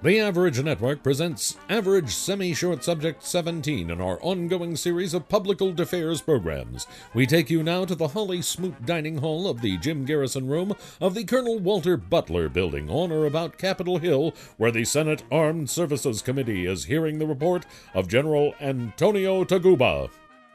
The Average Network presents Average Semi-Short Subject 17 in our ongoing series of public affairs programs. We take you now to the Holly Smoot Dining Hall of the Jim Garrison Room of the Colonel Walter Butler Building on or about Capitol Hill, where the Senate Armed Services Committee is hearing the report of General Antonio Taguba.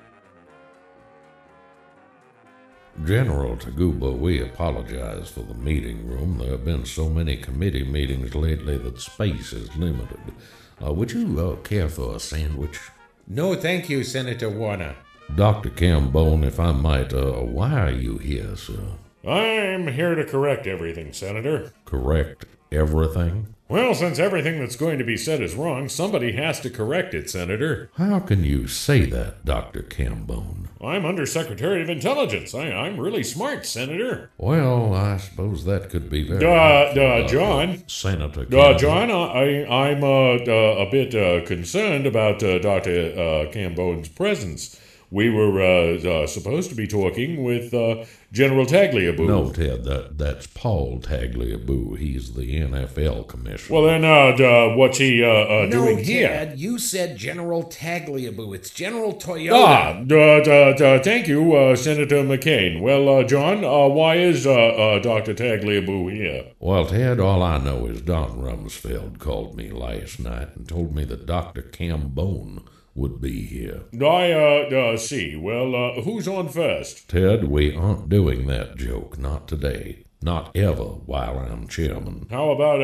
General Taguba, we apologize for the meeting room. There have been so many committee meetings lately that space is limited. Would you care for a sandwich? No, thank you, Senator Warner. Dr. Cambone, if I might, why are you here, sir? I'm here to correct everything, Senator. Correct everything? Well, since everything that's going to be said is wrong, somebody has to correct it, Senator. How can you say that, Dr. Cambone? I'm Undersecretary of Intelligence. I'm really smart, Senator. Well, I suppose that could be very... John. Senator Cambone. John, I'm a bit concerned about Dr. Cambone's presence. We were supposed to be talking with General Tagliabue. No, Ted, that's Paul Tagliabue. He's the NFL commissioner. Well, then, what's he doing here? Ted, you said General Tagliabue. It's General Toyota. Thank you, Senator McCain. Well, John, why is Dr. Tagliabue here? Well, Ted, all I know is Don Rumsfeld called me last night and told me that Dr. Cambone would be here. I see. Well, who's on first? Ted, we aren't doing that joke. Not today. Not ever while I'm chairman. How about,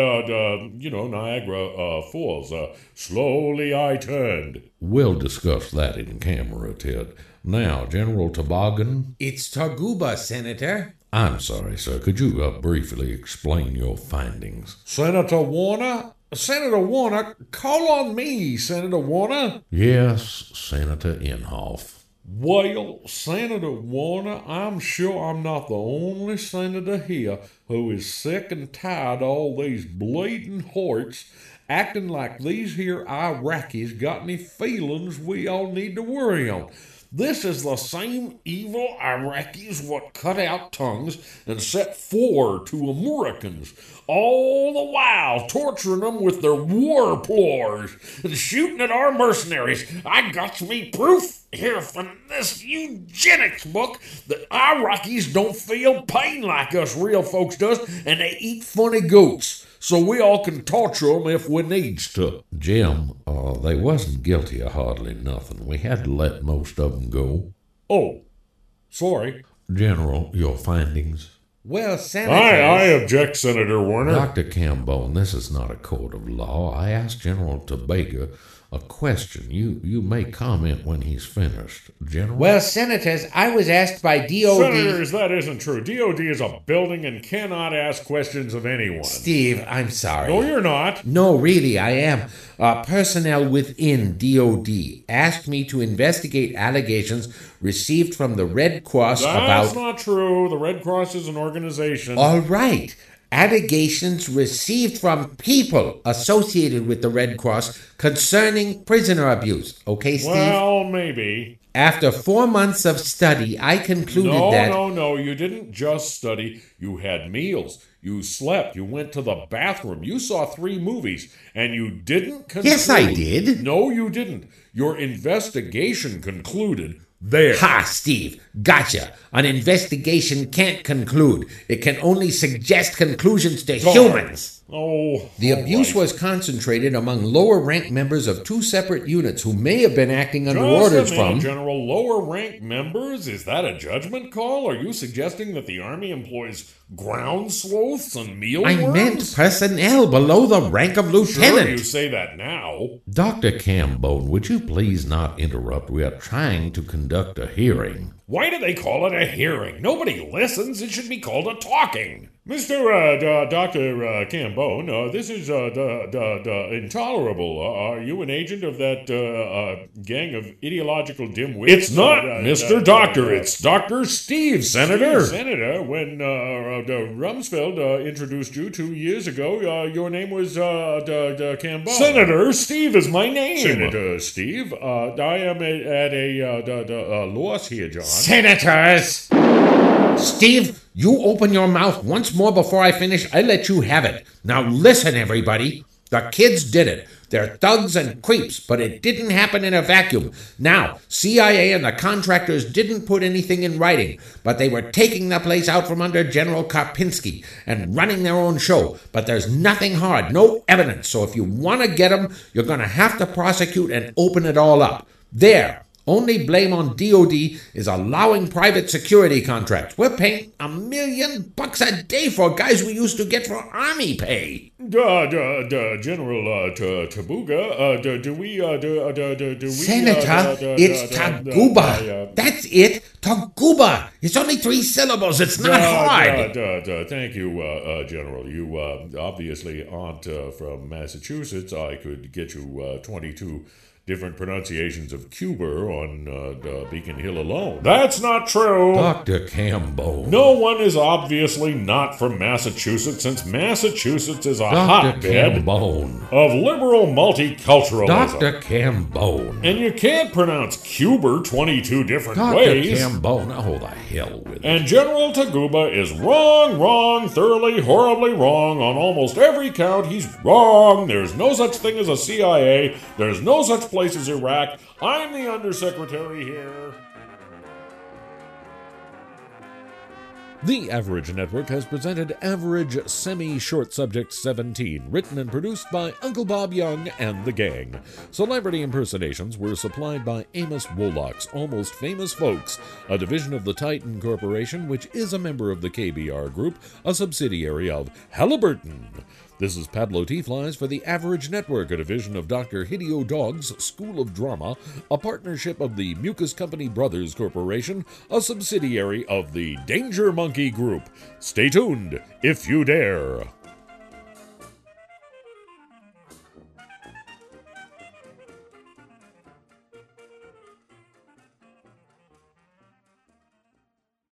Niagara Falls? Slowly I turned. We'll discuss that in camera, Ted. Now, General Toboggan? It's Taguba, Senator. I'm sorry, sir. Could you briefly explain your findings? Senator Warner, call on me, Senator Warner. Yes, Senator Inhofe. Well, Senator Warner, I'm sure I'm not the only senator here who is sick and tired of all these bleeding horts acting like these here Iraqis got any feelings we all need to worry on. This is the same evil Iraqis what cut out tongues and set fire to Americans, all the while torturing them with their war ploys and shooting at our mercenaries. I got me proof here from this eugenics book that Iraqis don't feel pain like us real folks does, and they eat funny goats, so we all can torture them if we needs to. Jim, they wasn't guilty of hardly nothing. We had to let most of them go. Oh, sorry. General, your findings? Well, Senator... I object, Senator Warner. Dr. Cambone, this is not a court of law. I asked General Tobago a question. You may comment when he's finished. General? Well, Senators, I was asked by DOD... Senators, that isn't true. DOD is a building and cannot ask questions of anyone. Steve, I'm sorry. No, you're not. No, really, I am. Personnel within DOD asked me to investigate allegations received from the Red Cross That's not true. The Red Cross is an organization. All right. Allegations received from people associated with the Red Cross concerning prisoner abuse. Okay, Steve? Well, maybe. After 4 months of study, I concluded that... No, you didn't just study. You had meals. You slept. You went to the bathroom. You saw 3 movies. And you didn't conclude... Yes, I did. No, you didn't. Your investigation concluded there. Ha, Steve. Gotcha. An investigation can't conclude. It can only suggest conclusions to humans. Oh, The abuse was concentrated among lower-ranked members of 2 separate units who may have been acting under orders from... General, lower-ranked members? Is that a judgment call? Are you suggesting that the Army employs ground sloths and mealworms? I meant personnel below the rank of lieutenant. Sure, you say that now. Dr. Cambone, would you please not interrupt? We are trying to conduct a hearing. Why do they call it a hearing? Nobody listens. It should be called a talking. Mr. Dr. Cambone, this is intolerable. Are you an agent of that gang of ideological dimwits? It's not Mr. Doctor. It's Dr. Steve, Senator. Senator, when Rumsfeld introduced you 2 years ago, your name was Cambone. Senator, Steve is my name. Senator Steve, I am at a loss here, John. Senators! Steve, you open your mouth once more before I finish, I let you have it. Now listen, everybody. The kids did it. They're thugs and creeps, but it didn't happen in a vacuum. Now, CIA and the contractors didn't put anything in writing, but they were taking the place out from under General Karpinski and running their own show. But there's nothing hard, no evidence, so if you want to get them, you're going to have to prosecute and open it all up. There. Only blame on DOD is allowing private security contracts. We're paying $1 million a day for guys we used to get for army pay. General Tabuga, do we... Senator, it's Taguba. That's it, Taguba. It's only 3 syllables. It's not hard. Thank you, General. You obviously aren't from Massachusetts. I could get you 22 different pronunciations of Cuba on Beacon Hill alone. That's not true. Dr. Cambone. No one is obviously not from Massachusetts, since Massachusetts is a Dr. hotbed Cambone. of liberal multiculturalism. Dr. Cambone. And you can't pronounce Cuba 22 different Dr. ways. Cambone. Oh, the hell with it. And General Taguba is wrong, thoroughly, horribly wrong on almost every count. He's wrong. There's no such thing as a CIA. There's no such place as Iraq. I'm the undersecretary here. The Average Network has presented Average Semi-Short Subject 17, written and produced by Uncle Bob Young and the gang. Celebrity impersonations were supplied by Amos Woloch's Almost Famous Folks, a division of the Titan Corporation, which is a member of the KBR Group, a subsidiary of Halliburton. This is Pablo T. Flies for the Average Network, a division of Dr. Hideo Dog's School of Drama, a partnership of the Mucus Company Brothers Corporation, a subsidiary of the Danger Monkey Group. Stay tuned, if you dare.